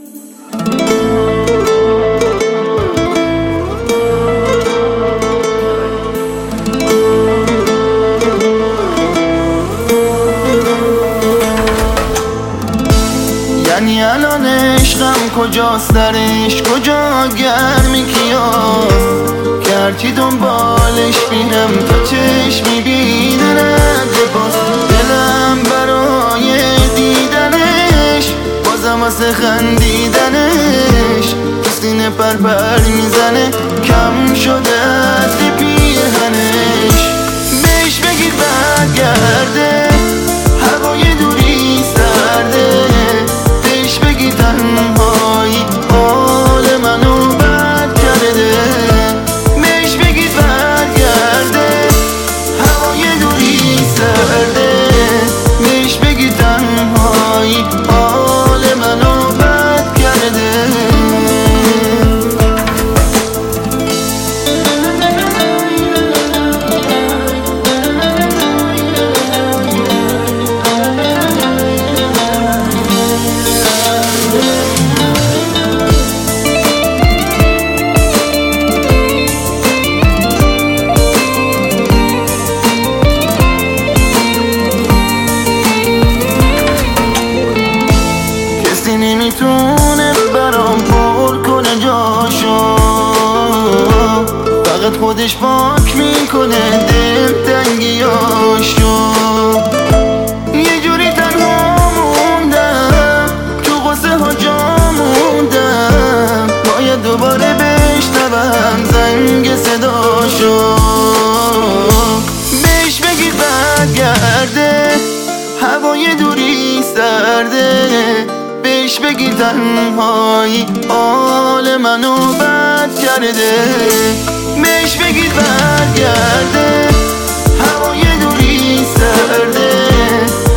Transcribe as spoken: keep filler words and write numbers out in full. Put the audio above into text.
یعنی الان عشقم کجاست، درش کجا، گرمی کیاست که هرچی دنبالش بینم تا چشم میبینند باز دلم برای دیدنش، بازم واسه خندیدنش تو سینه پر پر میزنه، کم شده از پیرهنش. بهش بگید برگرده، هوای دوری سرده، بهش بگی تنهایی حال منو بد کرده، بهش بگی برگرده، هوای دوری سرده، بهش بگی تنهایی حال منو بد کرده. نمیتونه برام پر کنه جاشو، فقط خودش پاک میکنه دل تنگیاشو. یه جوری تنها موندم تو غصه ها جا موندم، باید دوباره بشنوم زنگ صداشو. بهش بگید برگرده، هوای دوری سرده، بهش بگی تنهایی حال منو بد کرده، بهش بگی برگرده، هوای دوری سرده،